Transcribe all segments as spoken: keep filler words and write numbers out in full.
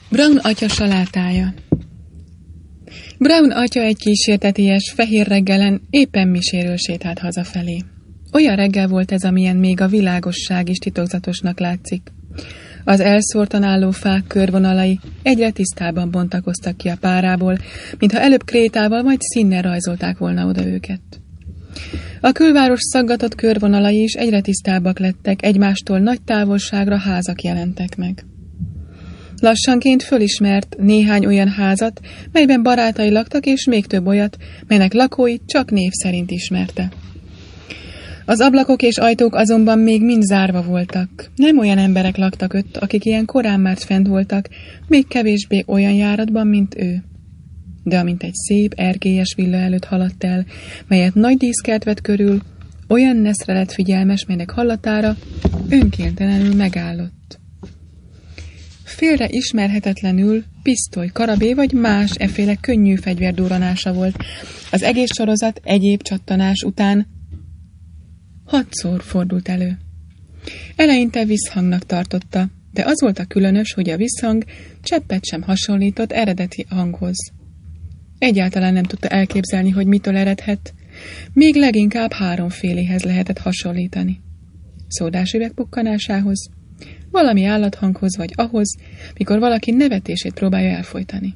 Brown atya salátája. Brown atya egy kísérteties, fehér reggelen éppen miséről sétált hazafelé. Olyan reggel volt ez, amilyen még a világosság is titokzatosnak látszik. Az elszórtan álló fák körvonalai egyre tisztában bontakoztak ki a párából, mintha előbb krétával vagy színnel rajzolták volna oda őket. A külváros szaggatott körvonalai is egyre tisztábbak lettek, egymástól nagy távolságra házak jelentek meg. Lassanként fölismert néhány olyan házat, melyben barátai laktak, és még több olyat, melynek lakóit csak név szerint ismerte. Az ablakok és ajtók azonban még mind zárva voltak. Nem olyan emberek laktak ott, akik ilyen korán már fent voltak, még kevésbé olyan járatban, mint ő. De amint egy szép, erkélyes villa előtt haladt el, melyet nagy díszkert vett körül, olyan neszre lett figyelmes, melynek hallatára önkéntelenül megállott. Félre ismerhetetlenül pisztoly, karabé vagy más efféle könnyű fegyver durranása volt. Az egész sorozat egyéb csattanás után hatszor fordult elő. Eleinte visszhangnak tartotta, de az volt a különös, hogy a visszhang cseppet sem hasonlított eredeti hanghoz. Egyáltalán nem tudta elképzelni, hogy mitől eredhet, még leginkább háromféléhez lehetett hasonlítani. Szódásüveg pukkanásához, valami állathanghoz vagy ahhoz, mikor valaki nevetését próbálja elfojtani.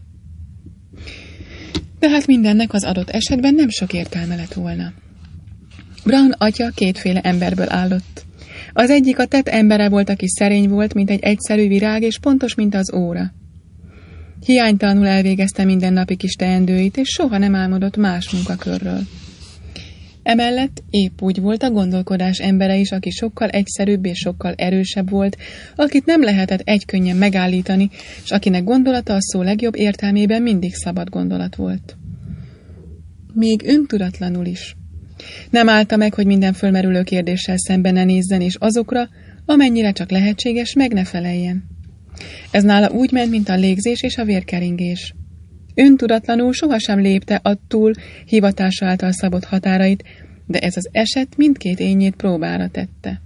De hát mindennek az adott esetben nem sok értelme lett volna. Brown atya kétféle emberből állott. Az egyik a tett embere volt, aki szerény volt, mint egy egyszerű virág, és pontos, mint az óra. Hiánytalanul elvégezte mindennapi kis teendőit, és soha nem álmodott más munkakörről. Emellett épp úgy volt a gondolkodás embere is, aki sokkal egyszerűbb és sokkal erősebb volt, akit nem lehetett egykönnyen megállítani, és akinek gondolata a szó legjobb értelmében mindig szabad gondolat volt. Még öntudatlanul is. Nem állta meg, hogy minden fölmerülő kérdéssel szemben ne nézzen, és azokra, amennyire csak lehetséges, meg ne feleljen. Ez nála úgy ment, mint a légzés és a vérkeringés. Öntudatlanul sohasem lépte a túl hivatása által szabott határait, de ez az eset mindkét ényét próbára tette.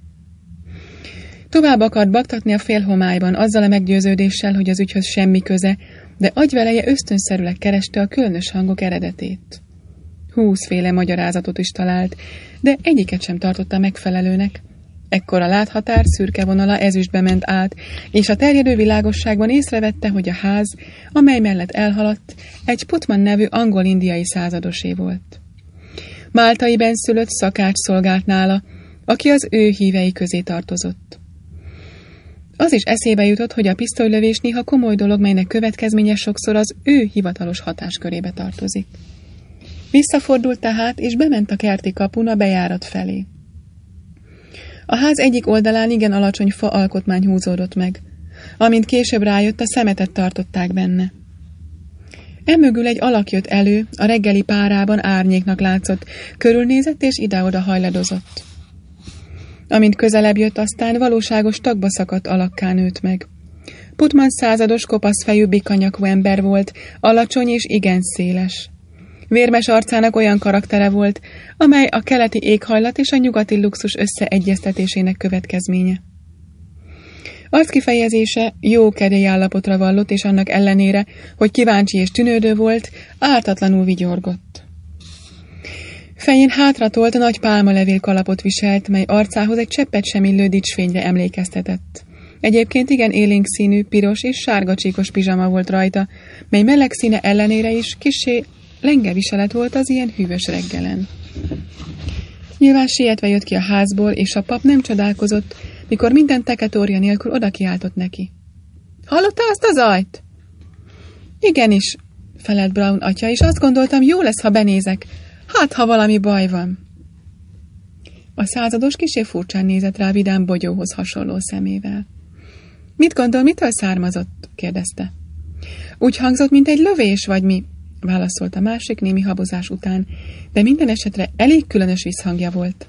Tovább akart baktatni a félhomályban, azzal a meggyőződéssel, hogy az ügyhöz semmi köze, de agyveleje ösztönszerűleg kereste a különös hangok eredetét. Húszféle magyarázatot is talált, de egyiket sem tartotta megfelelőnek. Ekkor a láthatár szürke vonala ezüstbe ment át, és a terjedő világosságban észrevette, hogy a ház, amely mellett elhaladt, egy Putman nevű angol-indiai századosé volt. Máltai benszülött szakács szolgált nála, aki az ő hívei közé tartozott. Az is eszébe jutott, hogy a pisztolylövés néha komoly dolog, melynek következménye sokszor az ő hivatalos hatáskörébe tartozik. Visszafordult tehát, és bement a kerti kapun a bejárat felé. A ház egyik oldalán igen alacsony fa alkotmány húzódott meg. Amint később rájött, a szemetet tartották benne. Emögül egy alak jött elő, a reggeli párában árnyéknak látszott, körülnézett és ide-oda hajladozott. Amint közelebb jött, aztán valóságos tagba szakadt alakká nőtt meg. Putman százados kopaszfejű bikanyakú ember volt, alacsony és igen széles. Vérmes arcának olyan karaktere volt, amely a keleti éghajlat és a nyugati luxus összeegyeztetésének következménye. Arckifejezése jó kedélyállapotra vallott, és annak ellenére, hogy kíváncsi és tűnődő volt, ártatlanul vigyorgott. Fején hátratolt nagy pálmalevél kalapot viselt, mely arcához egy cseppet sem illő dicsfényre emlékeztetett. Egyébként igen élénk színű, piros és sárga csíkos pizsama volt rajta, mely meleg színe ellenére is kissé lenge viselet volt az ilyen hűvös reggelen. Nyilván sietve jött ki a házból, és a pap nem csodálkozott, mikor minden teketória nélkül oda kiáltott neki. Hallotta azt az zajt? Igenis, felelt Brown atya, és azt gondoltam, jó lesz, ha benézek. Hát, ha valami baj van. A százados kissé furcsán nézett rá vidám bogyóhoz hasonló szemével. Mit gondol, mitől származott? kérdezte. Úgy hangzott, mint egy lövés, vagy mi? Válaszolt a másik némi habozás után, de minden esetre elég különös visszhangja volt.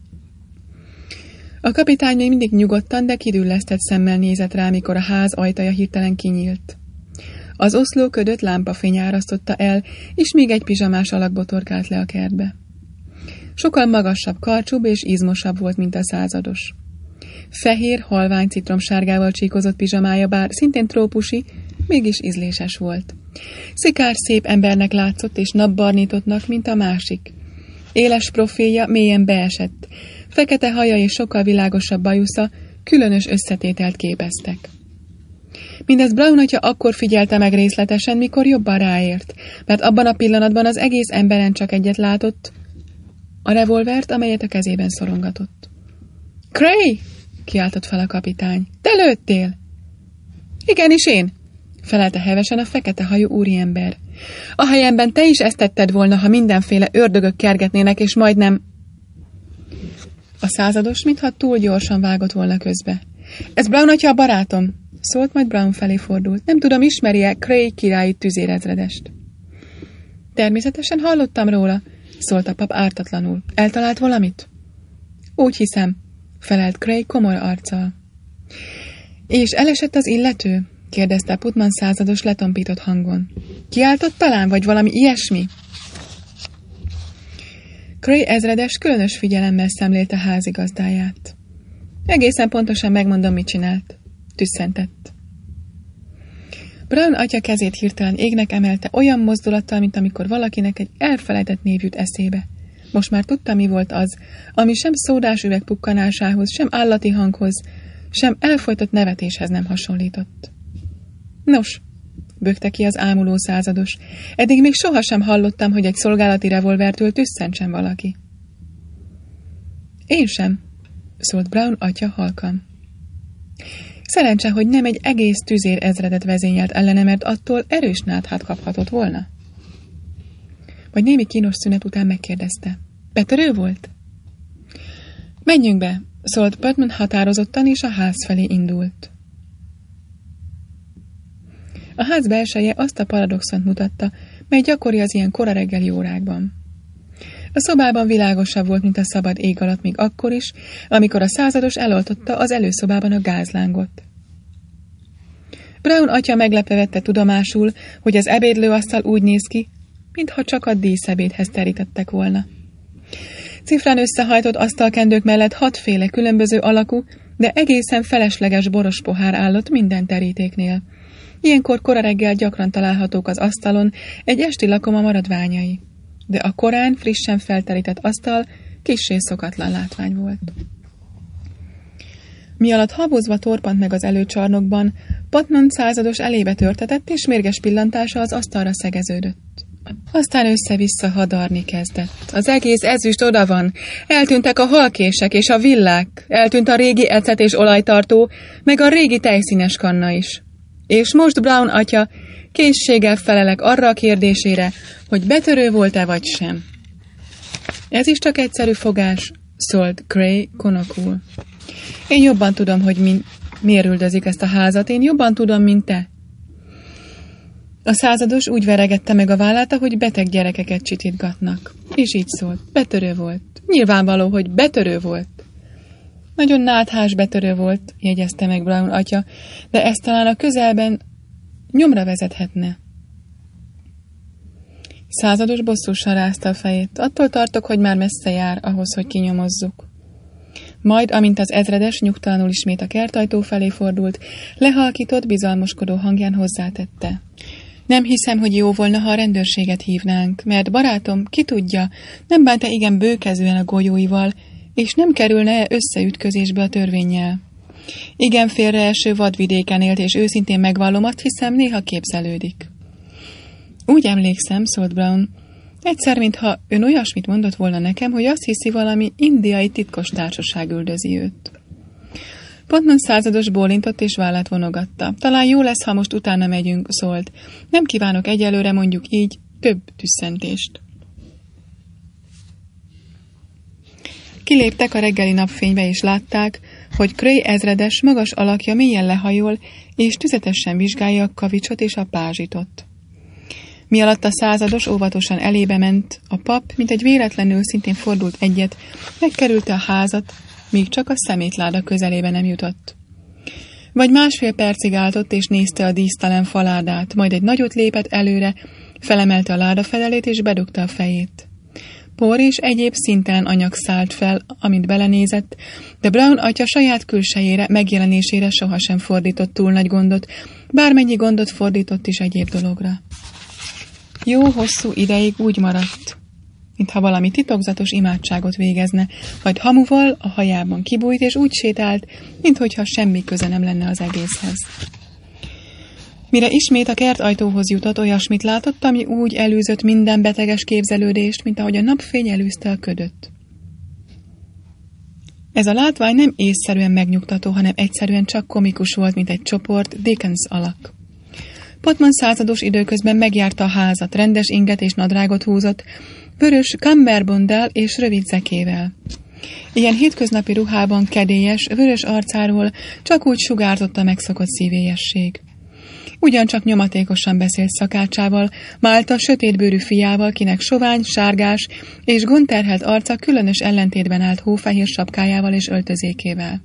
A kapitány még mindig nyugodtan, de kidüllesztett szemmel nézett rá, mikor a ház ajtaja hirtelen kinyílt. Az oszló ködöt lámpafény árasztotta el, és még egy pizsamás alak botorkált le a kertbe. Sokkal magasabb, karcsúbb és izmosabb volt, mint a százados. Fehér, halvány citromsárgával csíkozott pizsamája, bár szintén trópusi, mégis ízléses volt. Szikár szép embernek látszott, és napbarnítottnak, mint a másik. Éles profilja mélyen beesett, fekete haja és sokkal világosabb bajusza különös összetételt képeztek. Mindezt Brown atya akkor figyelte meg részletesen, mikor jobban ráért, mert abban a pillanatban az egész emberen csak egyet látott, a revolvert, amelyet a kezében szorongatott. Cray! Kiáltott fel a kapitány. Te lőttél? Igenis én, felelte hevesen a fekete hajú úriember. A helyemben te is ezt tetted volna, ha mindenféle ördögök kergetnének, és majdnem... A százados, mintha túl gyorsan vágott volna közbe. Ez Brown atya a barátom, szólt, majd Brown felé fordult. Nem tudom, ismeri-e Cray királyi tüzérezredest? Természetesen hallottam róla, szólt a pap ártatlanul. Eltalált valamit? Úgy hiszem, felelt Cray komor arccal. És elesett az illető? Kérdezte Putman százados letompított hangon. Kiáltott talán, vagy valami ilyesmi? Cray ezredes különös figyelemmel szemlélte házigazdáját. Egészen pontosan megmondom, mit csinált. Tüsszentett. Brown atya kezét hirtelen égnek emelte olyan mozdulattal, mint amikor valakinek egy elfelejtett név jut eszébe. Most már tudta, mi volt az, ami sem szódás üveg pukkanásához, sem állati hanghoz, sem elfojtott nevetéshez nem hasonlított. Nos, bökte ki az ámuló százados, eddig még sohasem hallottam, hogy egy szolgálati revolvertől tüsszentsen valaki. Én sem, szólt Brown atya halkan. Szerencse, hogy nem egy egész tüzér ezredet vezényelt ellene, mert attól erős náthát kaphatott volna. Vagy némi kínos szünet után megkérdezte. Betörő volt? Menjünk be, szólt Putman határozottan, és a ház felé indult. A ház belseje azt a paradoxont mutatta, mely gyakori az ilyen kora reggeli órákban. A szobában világosabb volt, mint a szabad ég alatt még akkor is, amikor a százados eloltotta az előszobában a gázlángot. Brown atya meglepve vette tudomásul, hogy az ebédlőasztal úgy néz ki, mintha csak a díszebédhez terítettek volna. Cifrán összehajtott asztalkendők mellett hatféle különböző alakú, de egészen felesleges boros pohár állott minden terítéknél. Ilyenkor kora reggel gyakran találhatók az asztalon egy esti lakoma maradványai, de a korán frissen felterített asztal kissé szokatlan látvány volt. Mi alatt habozva torpant meg az előcsarnokban, Putman százados elébe törtetett, és mérges pillantása az asztalra szegeződött. Aztán össze-vissza hadarni kezdett. Az egész ezüst oda van. Eltűntek a halkések és a villák, eltűnt a régi ecet és olajtartó, meg a régi tejszínes kanna is. És most Brown atya készséggel felelek arra a kérdésére, hogy betörő volt-e vagy sem. Ez is csak egyszerű fogás, szólt Cray konokul. Én jobban tudom, hogy mi, miért üldözik ezt a házat, én jobban tudom, mint te. A százados úgy veregette meg a vállát, ahogy beteg gyerekeket csitítgatnak. És így szólt, betörő volt. Nyilvánvaló, hogy betörő volt. Nagyon náthás betörő volt, jegyezte meg Brown atya, de ez talán a közelben nyomra vezethetne. Százados bosszusan rázta a fejét. Attól tartok, hogy már messze jár ahhoz, hogy kinyomozzuk. Majd, amint az ezredes nyugtalanul ismét a kertajtó felé fordult, lehalkított, bizalmoskodó hangján hozzátette. Nem hiszem, hogy jó volna, ha a rendőrséget hívnánk, mert barátom, ki tudja, nem bánta igen bőkezően a golyóival, és nem kerülne összeütközésbe a törvénnyel. Igen félreeső vadvidéken élt, és őszintén megvallom, azt hiszem, néha képzelődik. Úgy emlékszem, szólt Brown, egyszer, mintha ön olyasmit mondott volna nekem, hogy azt hiszi, valami indiai titkos társaság üldözi őt. Putman százados bólintott és vállát vonogatta. Talán jó lesz, ha most utána megyünk, szólt. Nem kívánok egyelőre, mondjuk így, több tüsszentést. Kiléptek a reggeli napfénybe, és látták, hogy Cray ezredes magas alakja mélyen lehajol, és tüzetesen vizsgálja a kavicsot és a pázsitot. Mi alatt a százados óvatosan elébe ment, a pap, mint egy véletlenül szintén fordult egyet, megkerülte a házat, míg csak a szemétláda közelébe nem jutott. Vagy másfél percig álltott, és nézte a dísztelen faládát, majd egy nagyot lépett előre, felemelte a láda fedelét, és bedugta a fejét. Por és egyéb szintelen anyag szállt fel, amint belenézett, de Brown atya saját külsejére, megjelenésére sohasem fordított túl nagy gondot, bármennyi gondot fordított is egyéb dologra. Jó hosszú ideig úgy maradt, mintha valami titokzatos imádságot végezne, majd hamuval a hajában kibújt, és úgy sétált, minthogyha semmi köze nem lenne az egészhez. Mire ismét a kert ajtóhoz jutott, olyasmit látott, ami úgy elűzött minden beteges képzelődést, mint ahogy a napfény elűzte a ködöt. Ez a látvány nem észszerűen megnyugtató, hanem egyszerűen csak komikus volt, mint egy csoport Dickens alak. Potman százados időközben megjárta a házat, rendes inget és nadrágot húzott, vörös kammerbonddal és rövid zekével. Ilyen hétköznapi ruhában kedélyes, vörös arcáról csak úgy sugárzott a megszokott szívélyesség. Ugyancsak nyomatékosan beszélt szakácsával, Málta sötétbőrű fiával, kinek sovány, sárgás és gondterhelt arca különös ellentétben állt hófehér sapkájával és öltözékével.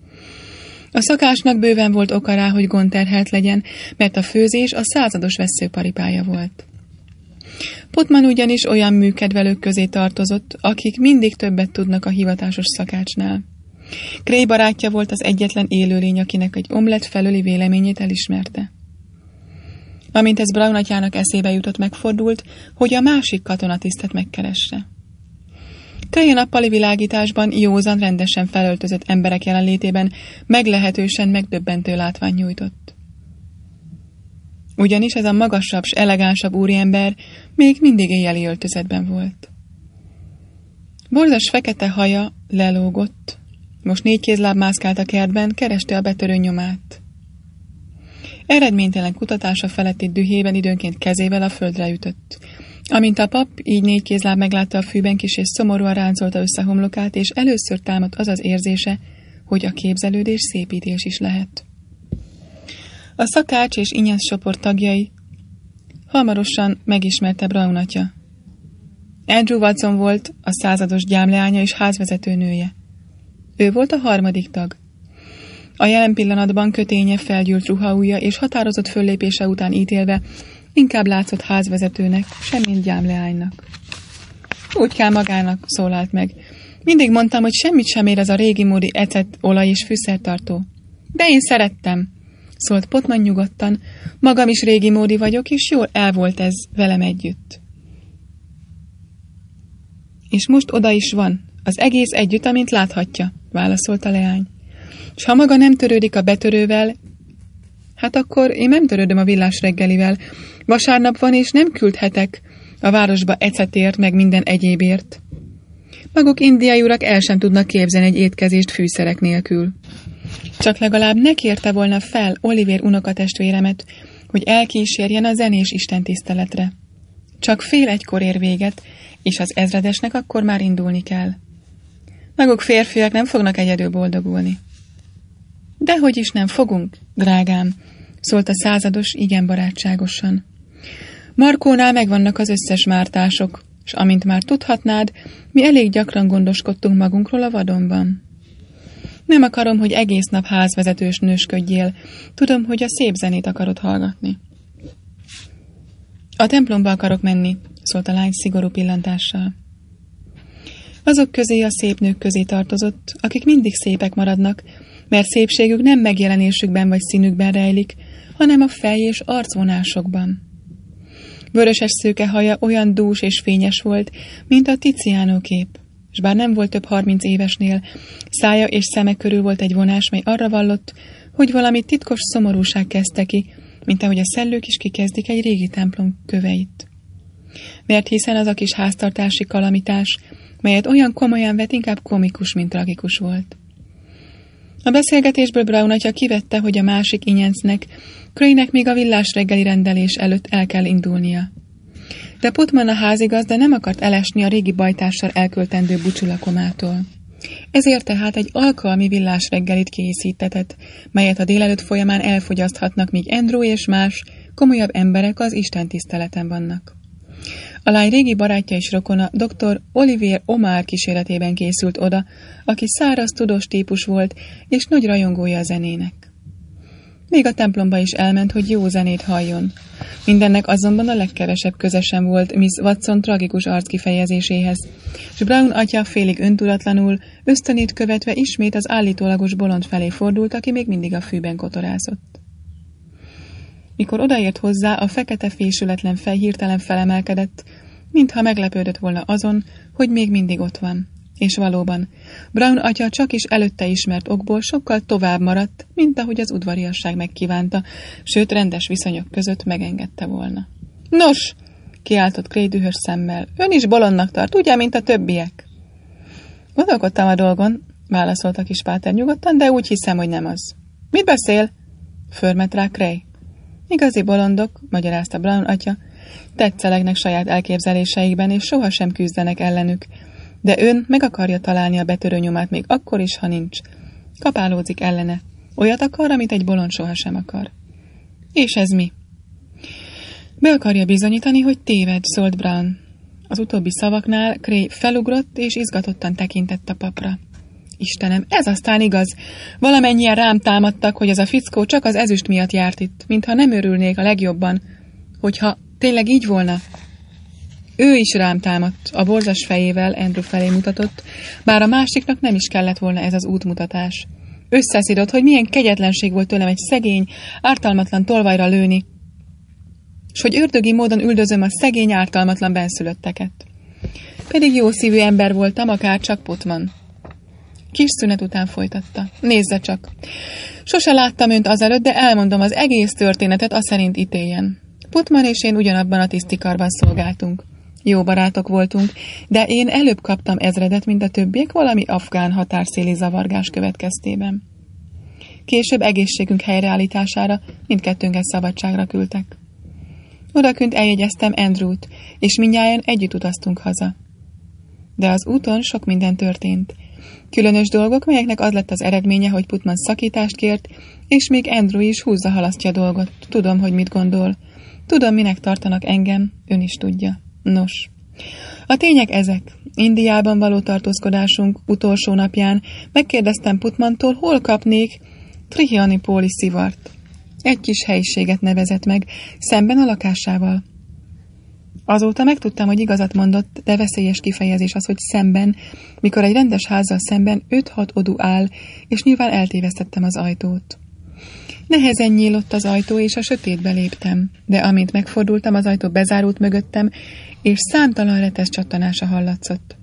A szakácsnak bőven volt oka rá, hogy gondterhelt legyen, mert a főzés a százados vesszőparipája volt. Potman ugyanis olyan műkedvelők közé tartozott, akik mindig többet tudnak a hivatásos szakácsnál. Gray barátja volt az egyetlen élőlény, akinek egy omlett felőli véleményét elismerte. Amint ez Brown atyának eszébe jutott, megfordult, hogy a másik katonatisztet megkeresse. Gray a nappali világításban józan, rendesen felöltözött emberek jelenlétében meglehetősen megdöbbentő látványt nyújtott. Ugyanis ez a magasabb s elegánsabb úriember még mindig éjjeli öltözetben volt. Borzas fekete haja lelógott, most négy kézláb mászkált a kertben, kereste a betörő nyomát. Eredménytelen kutatása feletti dühében időnként kezével a földre ütött. Amint a pap így négy kézláb meglátta a fűben, kis és szomorúan ráncolta össze homlokát, és először támadt az az érzése, hogy a képzelődés szépítés is lehet. A szakács és Inyesz csoport tagjai hamarosan megismerte Brown atya. Andrew Watson volt a százados gyámleánya és házvezető nője. Ő volt a harmadik tag. A jelen pillanatban köténye, felgyűlt ruhaujja és határozott föllépése után ítélve inkább látszott házvezetőnek, semmint gyámleánynak. Úgy kell magának, szólalt meg. Mindig mondtam, hogy semmit sem ér ez a régi módi ecet, olaj és fűszertartó. De én szerettem, szólt Potman nyugodtan. Magam is régi módi vagyok, és jól el volt ez velem együtt. És most oda is van, az egész együtt, amint láthatja, válaszolta leány. S ha maga nem törődik a betörővel, hát akkor én nem törődöm a villás reggelivel. Vasárnap van, és nem küldhetek a városba ecetért, meg minden egyébért. Maguk indiai urak el sem tudnak képzelni egy étkezést fűszerek nélkül. Csak legalább ne kérte volna fel Oliver unokatestvéremet, hogy elkísérjen a zenés istentiszteletre. Csak fél egykor ér véget, és az ezredesnek akkor már indulni kell. Maguk férfiak nem fognak egyedül boldogulni. Dehogy is nem fogunk, drágám, szólt a százados igen barátságosan. Markónál megvannak az összes mártások, és amint már tudhatnád, mi elég gyakran gondoskodtunk magunkról a vadonban. Nem akarom, hogy egész nap házvezetős nősködjél, tudom, hogy a szép zenét akarod hallgatni. A templomba akarok menni, szólt a lány szigorú pillantással. Azok közé a szép nők közé tartozott, akik mindig szépek maradnak, mert szépségük nem megjelenésükben vagy színükben rejlik, hanem a fej és arcvonásokban. Vöröses szőke haja olyan dús és fényes volt, mint a Tiziano kép, és bár nem volt több harminc évesnél, szája és szeme körül volt egy vonás, mely arra vallott, hogy valami titkos szomorúság kezdte ki, mint ahogy a szellők is kikezdik egy régi templom köveit. Mert hiszen az a kis háztartási kalamitás, melyet olyan komolyan vett, inkább komikus, mint tragikus volt. A beszélgetésből Brown atya kivette, hogy a másik Inyencnek, Craynek még a villás reggeli rendelés előtt el kell indulnia. De Potman a házigazda nem akart elesni a régi bajtással elköltendő búcsulakomától. Ezért tehát egy alkalmi villás reggelit készítetett, melyet a délelőtt folyamán elfogyaszthatnak, míg Andrew és más, komolyabb emberek az istentiszteleten vannak. A lány régi barátja és rokona doktor Oliver Omar kíséretében készült oda, aki száraz, tudós típus volt, és nagy rajongója a zenének. Még a templomba is elment, hogy jó zenét halljon. Mindennek azonban a legkevesebb köze sem volt Miss Watson tragikus arckifejezéséhez, és Brown atya félig öntudatlanul, ösztönét követve ismét az állítólagos bolond felé fordult, aki még mindig a fűben kotorászott. Mikor odaért hozzá, a fekete fésületlen fej hirtelen felemelkedett, mintha meglepődött volna azon, hogy még mindig ott van. És valóban, Brown atya csak is előtte ismert okból sokkal tovább maradt, mint ahogy az udvariasság megkívánta, sőt rendes viszonyok között megengedte volna. Nos, kiáltott Gray dühös szemmel, ön is bolondnak tart, ugye, mint a többiek? Gondolkodtam a dolgon, válaszolta kis Páter nyugodtan, de úgy hiszem, hogy nem az. Mit beszél? Förmet rá Gray. Igazi bolondok, magyarázta Brown atya, tetszelegnek saját elképzeléseikben, és sohasem küzdenek ellenük. De ön meg akarja találni a betörő nyomát még akkor is, ha nincs. Kapálódzik ellene. Olyat akar, amit egy bolond sohasem akar. És ez mi? Be akarja bizonyítani, hogy téved, szólt Brown. Az utóbbi szavaknál Gray felugrott és izgatottan tekintett a papra. Istenem, ez aztán igaz. Valamennyien rám támadtak, hogy ez a fickó csak az ezüst miatt járt itt, mintha nem örülnék a legjobban, hogyha tényleg így volna. Ő is rám támadt, a borzas fejével Andrew felé mutatott, bár a másiknak nem is kellett volna ez az útmutatás. Összeszidott, hogy milyen kegyetlenség volt tőlem egy szegény, ártalmatlan tolvajra lőni, s hogy ördögi módon üldözöm a szegény, ártalmatlan benszülötteket. Pedig jó szívű ember voltam, akár csak Putman. Kis szünet után folytatta. Nézze csak. Sose láttam önt azelőtt, de elmondom az egész történetet, aszerint ítéljen. Putman és én ugyanabban a tisztikarban szolgáltunk. Jó barátok voltunk, de én előbb kaptam ezredet, mint a többiek valami afgán határszéli zavargás következtében. Később egészségünk helyreállítására mindkettőnket szabadságra küldtek. Odakünt eljegyeztem Andrewt, és mindnyájan együtt utaztunk haza. De az úton sok minden történt. Különös dolgok, melyeknek az lett az eredménye, hogy Putman szakítást kért, és még Andrew is húzza halasztja a dolgot. Tudom, hogy mit gondol. Tudom, minek tartanak engem, ön is tudja. Nos, a tények ezek. Indiában való tartózkodásunk utolsó napján megkérdeztem Putmantól, hol kapnék Trihianipóli szivart. Egy kis helyiséget nevezett meg, szemben a lakásával. Azóta megtudtam, hogy igazat mondott, de veszélyes kifejezés az, hogy szemben, mikor egy rendes házzal szemben öt-hat odú áll, és nyilván eltévesztettem az ajtót. Nehezen nyílott az ajtó, és a sötétbe léptem, de amint megfordultam, az ajtó bezárult mögöttem, és számtalan retes csattanása hallatszott.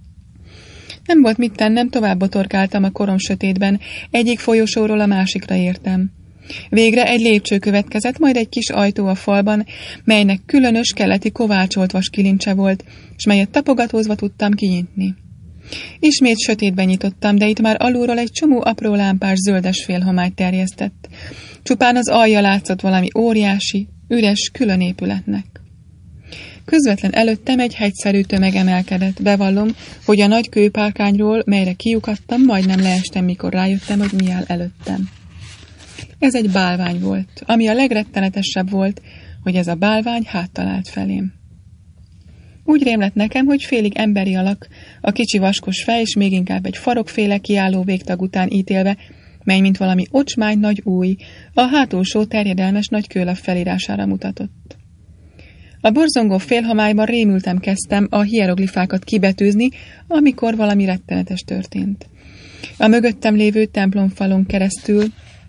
Nem volt mit tennem, tovább botorkáltam a korom sötétben, egyik folyosóról a másikra értem. Végre egy lépcső következett, majd egy kis ajtó a falban, melynek különös keleti kovácsolt vaskilincse volt, s melyet tapogatózva tudtam kinyitni. Ismét sötétben nyitottam, de itt már alulról egy csomó apró lámpás zöldes félhomály terjesztett. Csupán az alja látszott valami óriási, üres, külön épületnek. Közvetlen előttem egy hegyszerű tömeg emelkedett. Bevallom, hogy a nagy kőpárkányról, melyre kiukadtam, majdnem leestem, mikor rájöttem, hogy mi áll előttem. Ez egy bálvány volt, ami a legrettenetesebb volt, hogy ez a bálvány háttalált felém. Úgy rémlett nekem, hogy félig emberi alak, a kicsi vaskos fej, és még inkább egy farokféle kiálló végtag után ítélve, mely mint valami ocsmány nagy új, a hátulsó terjedelmes nagy kőlap felírására mutatott. A borzongó félhomályban rémültem kezdtem a hieroglifákat kibetűzni, amikor valami rettenetes történt. A mögöttem lévő templomfalon keresztül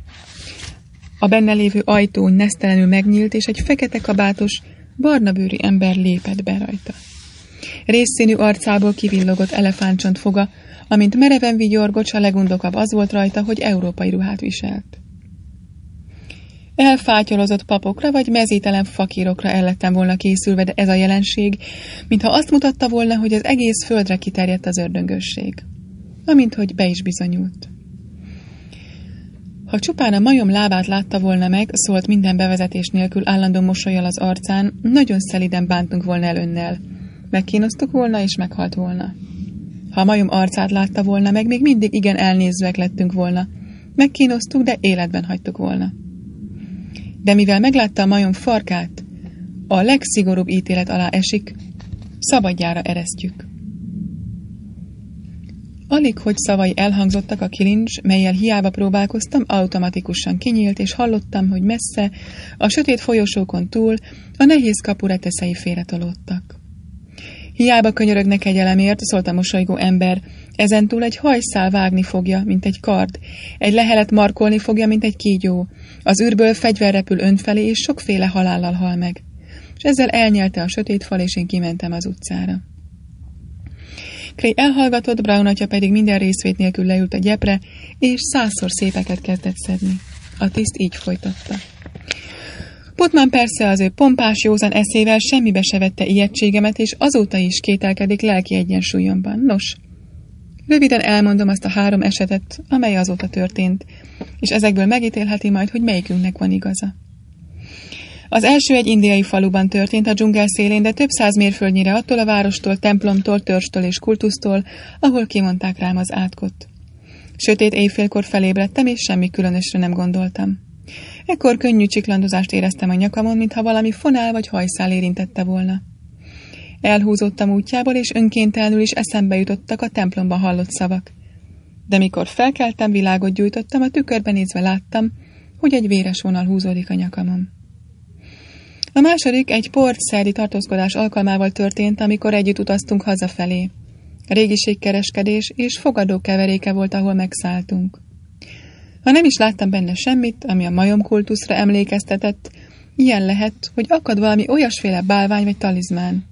a benne lévő ajtó nesztelenül megnyílt, és egy fekete kabátos, barnabőri ember lépett be rajta. Rézszínű arcából kivillogott elefántcsont foga, amint mereven vigyorgott, s a legundokabb az volt rajta, hogy európai ruhát viselt. Elfátyolozott papokra vagy mezítelen fakírokra el lettem volna készülve, de ez a jelenség, mintha azt mutatta volna, hogy az egész földre kiterjedt az ördöngösség. Amint hogy be is bizonyult. Ha csupán a majom lábát látta volna meg, szólt minden bevezetés nélkül állandó mosollyal az arcán, nagyon szeliden bántunk volna el önnel. Megkínoztuk volna, és meghalt volna. Ha a majom arcát látta volna meg, még mindig igen elnézőek lettünk volna. Megkínoztuk, de életben hagytuk volna. De mivel meglátta a majom farkát, a legszigorúbb ítélet alá esik, szabadjára eresztjük. Alig, hogy szavai elhangzottak, a kilincs, mellyel hiába próbálkoztam, automatikusan kinyílt, és hallottam, hogy messze, a sötét folyosókon túl, a nehéz kapu reteszei félretolódtak. Hiába könyörögnek egy elemért, szólt a mosolygó ember, ezentúl egy hajszál vágni fogja, mint egy kard, egy lehelet markolni fogja, mint egy kígyó, az űrből fegyver repül önfelé, és sokféle halállal hal meg. És ezzel elnyelte a sötét fal, és én kimentem az utcára. Cray elhallgatott, Brown atya pedig minden részvét nélkül leült a gyepre, és százszor szépeket kezdett szedni. A tiszt így folytatta. Putman persze az ő pompás, józan eszével semmibe se vette ijegységemet, és azóta is kételkedik lelki egyensúlyomban. Nos, röviden elmondom azt a három esetet, amely azóta történt, és ezekből megítélheti majd, hogy melyikünknek van igaza. Az első egy indiai faluban történt, a dzsungel szélén, de több száz mérföldnyire attól a várostól, templomtól, törstől és kultusztól, ahol kimondták rám az átkot. Sötét éjfélkor felébredtem, és semmi különösre nem gondoltam. Ekkor könnyű csiklandozást éreztem a nyakamon, mintha valami fonál vagy hajszál érintette volna. Elhúzódtam útjából, és önkéntelenül is eszembe jutottak a templomban hallott szavak. De mikor felkeltem, világot gyújtottam, a tükörbe nézve láttam, hogy egy véres vonal húzódik a nyakamon. A második egy portszerdi tartózkodás alkalmával történt, amikor együtt utaztunk hazafelé. Régiségkereskedés és fogadó keveréke volt, ahol megszálltunk. Ha nem is láttam benne semmit, ami a majomkultuszra emlékeztetett, ilyen lehet, hogy akad valami olyasféle bálvány vagy talizmán,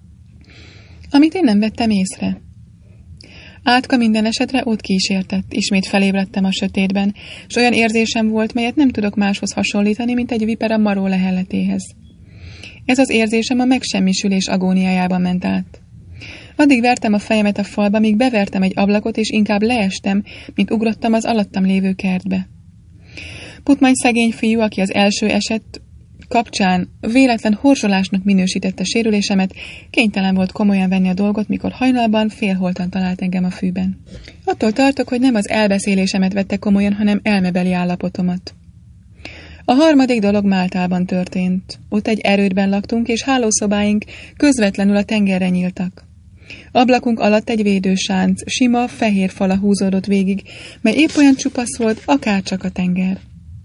amit én nem vettem észre. Átka minden esetre ott kísértett, ismét felébredtem a sötétben, s olyan érzésem volt, melyet nem tudok máshoz hasonlítani, mint egy vipera maró lehelletéhez. Ez az érzésem a megsemmisülés agóniájában ment át. Addig vertem a fejemet a falba, míg bevertem egy ablakot, és inkább leestem, mint ugrottam az alattam lévő kertbe. Putman szegény fiú, aki az első eset kapcsán véletlen horzsolásnak minősítette sérülésemet, kénytelen volt komolyan venni a dolgot, mikor hajnalban félholtan talált engem a fűben. Attól tartok, hogy nem az elbeszélésemet vette komolyan, hanem elmebeli állapotomat. A harmadik dolog Máltában történt. Ott egy erődben laktunk, és hálószobáink közvetlenül a tengerre nyíltak. Ablakunk alatt egy védősánc, sima, fehér fala húzódott végig, mely épp olyan csupasz volt, akárcsak a tenger.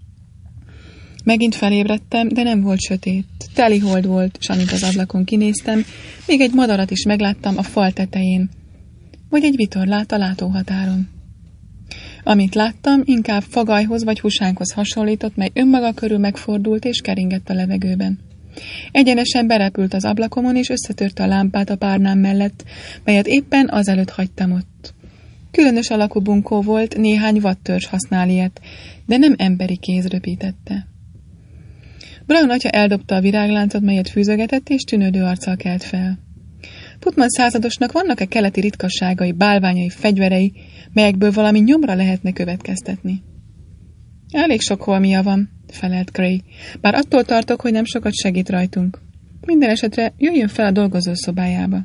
Megint felébredtem, de nem volt sötét. Teli hold volt, s amint az ablakon kinéztem, még egy madarat is megláttam a fal tetején, vagy egy vitorlát a látóhatáron. Amit láttam, inkább fagajhoz vagy husánkhoz hasonlított, mely önmaga körül megfordult és keringett a levegőben. Egyenesen berepült az ablakomon, és összetörte a lámpát a párnám mellett, melyet éppen azelőtt hagytam ott. Különös alakú bunkó volt, néhány vadtörzs használ ilyet, de nem emberi kéz röpítette. Brown atya eldobta a virágláncot, melyet fűzögetett, és tűnődő arccal kelt fel. Putman századosnak vannak-e keleti ritkasságai, bálványai, fegyverei, melyekből valami nyomra lehetne következtetni? Elég sok holmia van, felelt Cray, bár attól tartok, hogy nem sokat segít rajtunk. Minden esetre jöjjön fel a dolgozó szobájába.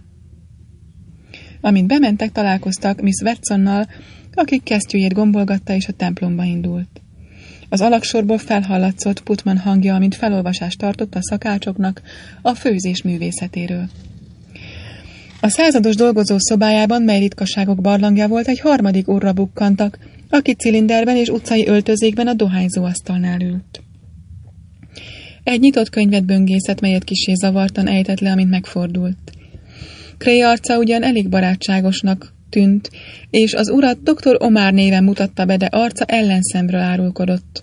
Amint bementek, találkoztak Miss Watsonnal, akik kesztyűjét gombolgatta, és a templomba indult. Az alaksorból felhallatszott Putman hangja, amint felolvasást tartott a szakácsoknak a főzés művészetéről. A százados dolgozó szobájában, mely ritkaságok barlangja volt, egy harmadik úrra bukkantak, aki cilinderben és utcai öltözékben a dohányzó asztalnál ült. Egy nyitott könyvet böngészett, melyet kissé zavartan ejtett le, amint megfordult. Cray arca ugyan elég barátságosnak tűnt, és az urat doktor Omar néven mutatta be, de arca ellenszemről árulkodott.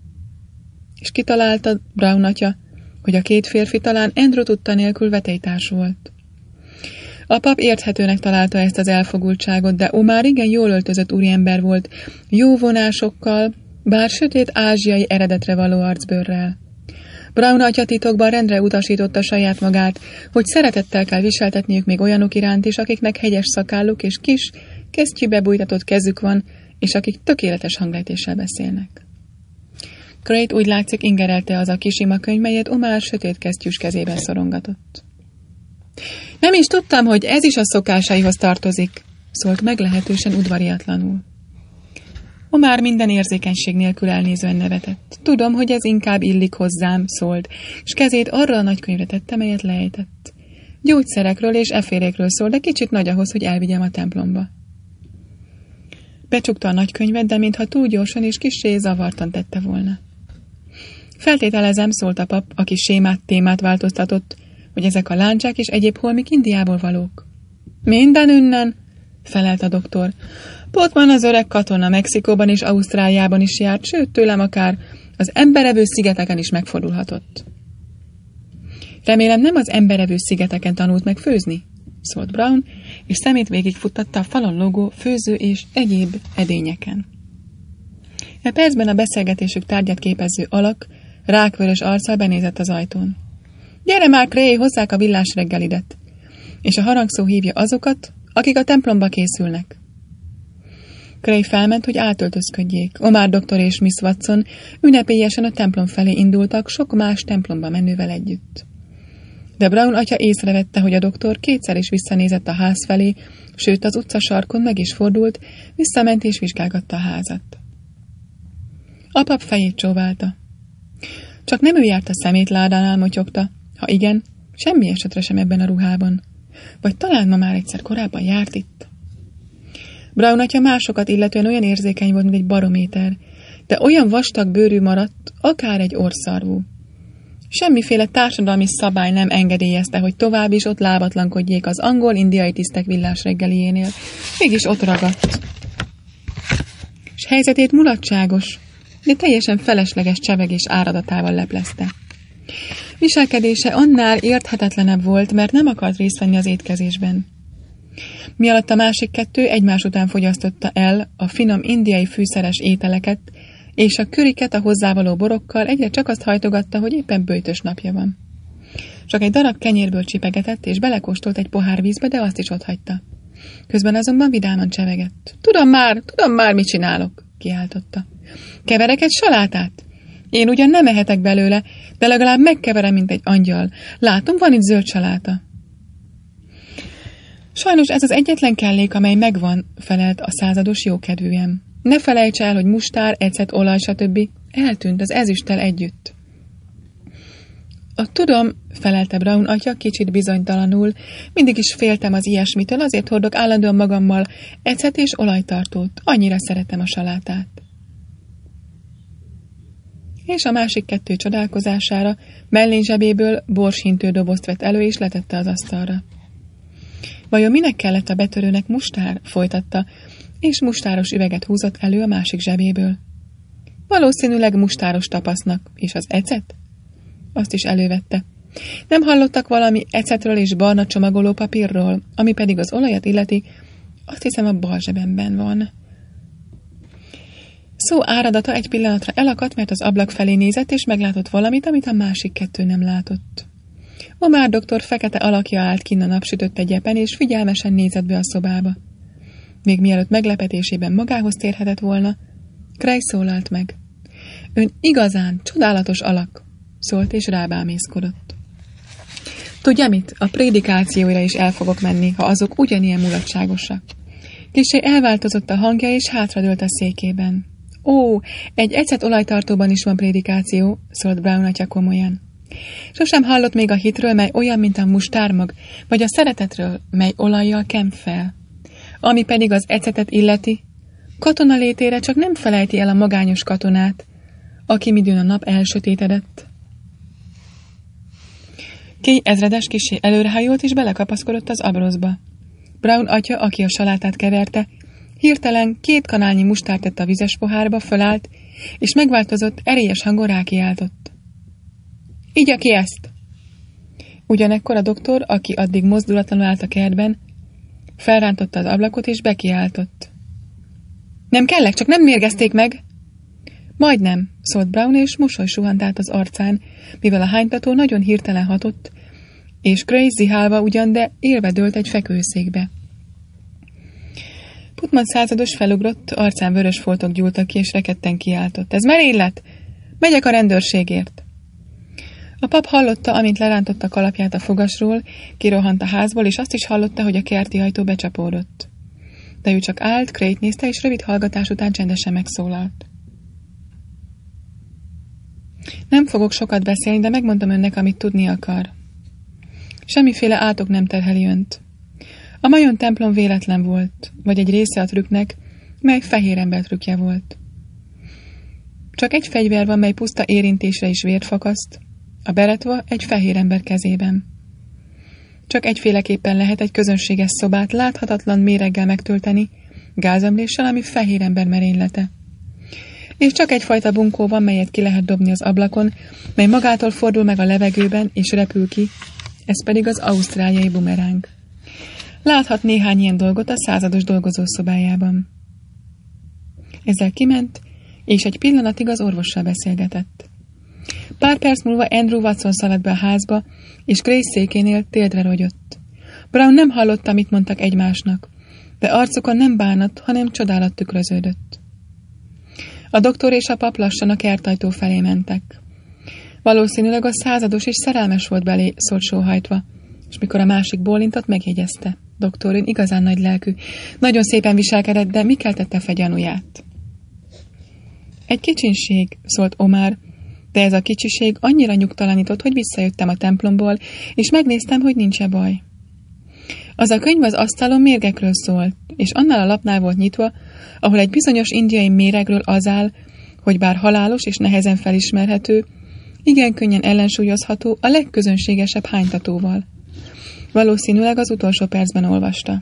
És kitalálta Brown atya, hogy a két férfi talán Andrew tudta nélkül vetélytárs volt. A pap érthetőnek találta ezt az elfogultságot, de Omar igen jól öltözött úriember volt, jó vonásokkal, bár sötét ázsiai eredetre való arcbőrrel. Brown atya titokban rendre utasította saját magát, hogy szeretettel kell viseltetniük még olyanok iránt is, akiknek hegyes szakálluk és kis, kesztyűbe bújtatott kezük van, és akik tökéletes hanglejtéssel beszélnek. Crayt úgy látszik ingerelte az a kis imakönyv, melyet Omar sötét kesztyűs kezében szorongatott. Nem is tudtam, hogy ez is a szokásaihoz tartozik, szólt meglehetősen udvariatlanul. Omar minden érzékenység nélkül elnézően nevetett. Tudom, hogy ez inkább illik hozzám, szólt, és kezét arra a nagykönyvre tette, melyet lejtett. Gyógyszerekről és eférékről szól, de kicsit nagy ahhoz, hogy elvigyem a templomba. Becsukta a nagykönyvet, de mintha túl gyorsan és kissé zavartan tette volna. Feltételezem, szólt a pap, aki sémát, témát változtatott, hogy ezek a láncsák és egyéb holmik Indiából valók. Minden ünnen, felelt a doktor. Potman az öreg katona Mexikóban és Ausztráliában is járt, sőt tőlem akár az emberevő szigeteken is megfordulhatott. Remélem nem az emberevő szigeteken tanult meg főzni, szólt Brown, és szemét végigfuttatta a falon lógó főző és egyéb edényeken. E percben a beszélgetésük tárgyát képező alak rákvörös arccal benézett az ajtón. Gyere már, Cray, hozzák a villás reggelidet! És a harangszó hívja azokat, akik a templomba készülnek. Cray felment, hogy átöltözködjék. Omar doktor és Miss Watson ünnepélyesen a templom felé indultak sok más templomba menővel együtt. De Brown atya észrevette, hogy a doktor kétszer is visszanézett a ház felé, sőt az utca sarkon meg is fordult, visszament és vizsgálgatta a házat. A pap fejét csóválta. Csak nem ő járt a szemétládánál, motyogta. Ha igen, semmi esetre sem ebben a ruhában. Vagy talán ma már egyszer korábban járt itt. Brown atya másokat illetően olyan érzékeny volt, mint egy barométer, de olyan vastag bőrű maradt, akár egy orrszarvú. Semmiféle társadalmi szabály nem engedélyezte, hogy tovább is ott lábatlankodjék az angol-indiai tisztek villás reggeliénél. Mégis ott ragadt. És helyzetét mulatságos, de teljesen felesleges csevegés áradatával leplezte. Viselkedése annál érthetetlenebb volt, mert nem akart részt venni az étkezésben. Mi alatt a másik kettő egymás után fogyasztotta el a finom indiai fűszeres ételeket, és a köriket a hozzávaló borokkal egyre csak azt hajtogatta, hogy éppen böjtös napja van. Csak egy darab kenyérből csipegetett, és belekóstolt egy pohár vízbe, de azt is otthagyta. Közben azonban vidáman csevegett. Tudom már, tudom már, mit csinálok, kiáltotta. Keverek egy salátát? Én ugyan nem ehetek belőle, de legalább megkeverem, mint egy angyal. Látom, van itt zöld saláta. Sajnos ez az egyetlen kellék, amely megvan, felelt a százados jókedvűen. Ne felejts el, hogy mustár, ecet, olaj, stb. Eltűnt az ezüsttel együtt. A tudom, felelte Brown atya kicsit bizonytalanul, mindig is féltem az ilyesmitől, azért hordok állandóan magammal ecet és olajtartót. Annyira szeretem a salátát. És a másik kettő csodálkozására mellényzsebéből borshintő dobozt vett elő és letette az asztalra. Vajon minek kellett a betörőnek mustár? Folytatta, és mustáros üveget húzott elő a másik zsebéből. Valószínűleg mustáros tapasznak, és az ecet? Azt is elővette. Nem hallottak valami ecetről és barna csomagoló papírról, ami pedig az olajat illeti, azt hiszem a bal zsebemben van. Szó áradata egy pillanatra elakadt, mert az ablak felé nézett, és meglátott valamit, amit a másik kettő nem látott. Omar doktor fekete alakja állt kinn a napsütött egyepen, és figyelmesen nézett be a szobába. Még mielőtt meglepetésében magához térhetett volna, Cray szólalt meg. Ön igazán csodálatos alak, szólt és rábámészkodott. Tudja mit? A prédikációira is el fogok menni, ha azok ugyanilyen mulatságosak. Kissé elváltozott a hangja, és hátradőlt a székében. Ó, egy ecet olajtartóban is van prédikáció, szólt Brown atya komolyan. Sosem hallott még a hitről, mely olyan, mint a mustármag, vagy a szeretetről, mely olajjal kem fel. Ami pedig az ecetet illeti, katona létére csak nem felejti el a magányos katonát, aki midőn a nap elsötétedett. Kay ezredes kissé előrehajolt és belekapaszkodott az abroszba. Brown atya, aki a salátát keverte, hirtelen két kanálnyi mustárt tett a vizes pohárba, fölállt, és megváltozott, erélyes hangon rákiáltott. Igya ki ezt! Ugyanekkor a doktor, aki addig mozdulatlanul állt a kertben, felrántotta az ablakot, és bekiáltott. Nem kellek, csak nem mérgezték meg! Majdnem, szólt Brown, és mosoly suhant át az arcán, mivel a hánytató nagyon hirtelen hatott, és Cray zihálva ugyan, de élve dőlt egy fekvőszékbe. Putman százados felugrott, arcán vörös foltok gyúltak ki, és rekedten kiáltott. Ez merénylet! Megyek a rendőrségért! A pap hallotta, amint lerántotta kalapját a fogasról, kirohant a házból, és azt is hallotta, hogy a kerti ajtó becsapódott. De ő csak állt, Crayt nézte, és rövid hallgatás után csendesen megszólalt. Nem fogok sokat beszélni, de megmondom önnek, amit tudni akar. Semmiféle átok nem terheli önt. A Majon templom véletlen volt, vagy egy része a trükknek, mely fehér ember trükkje volt. Csak egy fegyver van, mely puszta érintésre is vért fakaszt, a beretva egy fehér ember kezében. Csak egyféleképpen lehet egy közönséges szobát láthatatlan méreggel megtölteni, gázemléssel, ami fehér ember merénylete. És csak egyfajta bunkó van, melyet ki lehet dobni az ablakon, mely magától fordul meg a levegőben és repül ki, ez pedig az ausztráliai bumeráng. Láthat néhány ilyen dolgot a százados dolgozószobájában. Ezzel kiment, és egy pillanatig az orvossal beszélgetett. Pár perc múlva Andrew Watson szaladt be a házba, és Grace székénél térdre rogyott. Brown nem hallotta, mit mondtak egymásnak, de arcukon nem bánat, hanem csodálat tükröződött. A doktor és a pap lassan a kertajtó felé mentek. Valószínűleg a százados is szerelmes volt belé, szólt sóhajtva, és mikor a másik bólintott, megjegyezte. Doktorin igazán nagy lelkű, nagyon szépen viselkedett, de mi keltette fel gyanúját? Egy kicsinség, szólt Omar, de ez a kicsiség annyira nyugtalanított, hogy visszajöttem a templomból, és megnéztem, hogy nincs-e baj. Az a könyv az asztalon mérgekről szólt, és annál a lapnál volt nyitva, ahol egy bizonyos indiai méregről az áll, hogy bár halálos és nehezen felismerhető, igen könnyen ellensúlyozható a legközönségesebb hánytatóval. Valószínűleg az utolsó percben olvasta.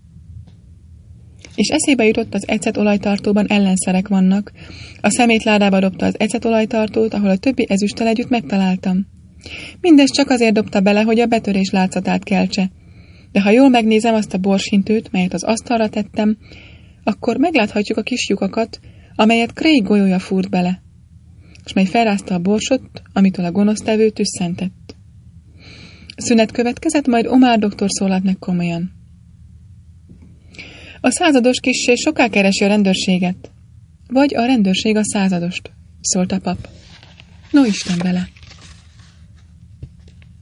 És eszébe jutott, az ecetolajtartóban ellenszerek vannak. A szemétládába dobta az ecetolajtartót, ahol a többi ezüsttel együtt megtaláltam. Mindezt csak azért dobta bele, hogy a betörés látszatát keltse. De ha jól megnézem azt a borshintőt, melyet az asztalra tettem, akkor megláthatjuk a kis lyukakat, amelyet Craig golyója fúrt bele, és mely felrázta a borsot, amitől a gonosztevő tüsszentett. Szünet következett, majd Omar doktor szólalt meg komolyan. A százados kissé soká keresi a rendőrséget. Vagy a rendőrség a századost, szólt a pap. No Isten vele!